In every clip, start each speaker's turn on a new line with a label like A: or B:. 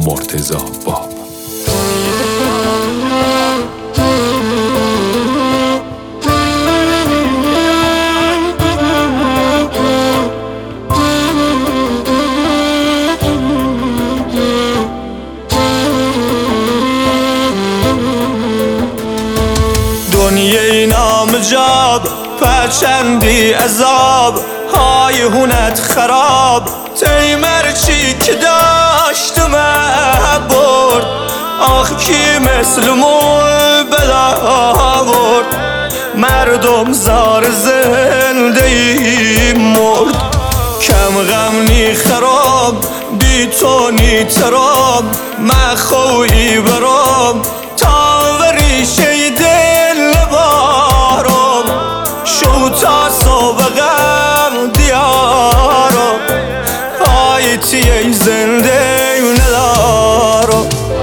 A: مرتضی باب.
B: دنیای نامجاب پچندی عذاب های هونت خراب تیمرچی که داشت برد آخ کی مثل مول بلا برد مردم زار زنده ای مرد کم غم نی خراب بی تو نی تراب مخوی برام تا وریشه دل بارم شو تا صبح غم دیارم آیتی ای زنده ندارم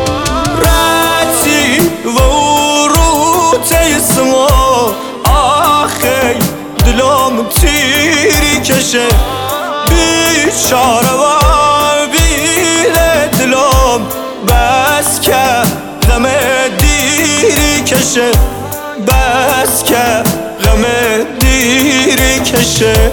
B: رتی و روت اسمو آخی دلم تیری کشه بیچاره و بیل دلم بس که غم دیری کشه بس که غم دیری کشه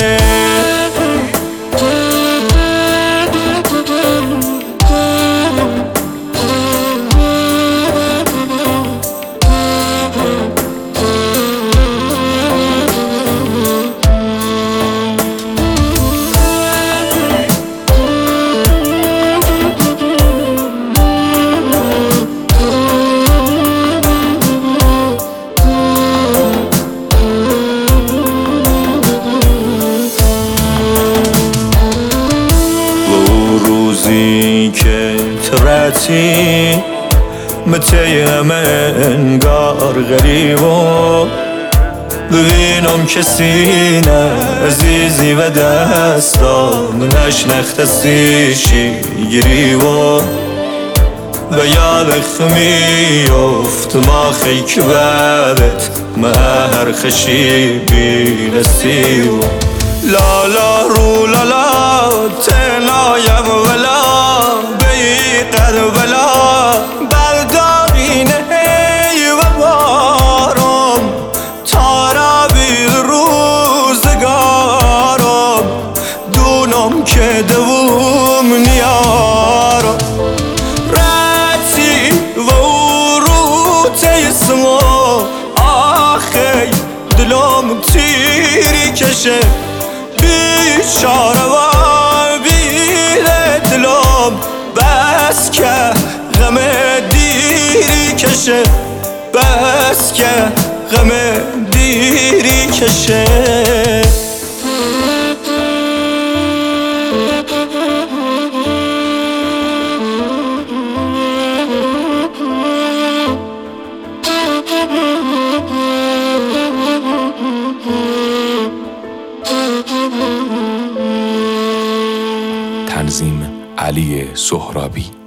B: که ترتی متیم انگار غریبم ببینم کسی نه عزیزی و دستان نشنختسیشی گریبم و یاد خمی افت ما خیک بابت مهر خشی بی نصیبم لالا رو لالا تنایم ولا بلا بردارینه و بارم تارا بی روزگارم دونم که دوم نیارم رتی و روت اسمو آخی دلم تیری کشه بیچاره و بیل دلم بس که غم دیری کشه بس که غم دیری کشه
A: تنظیم علی سهرابی.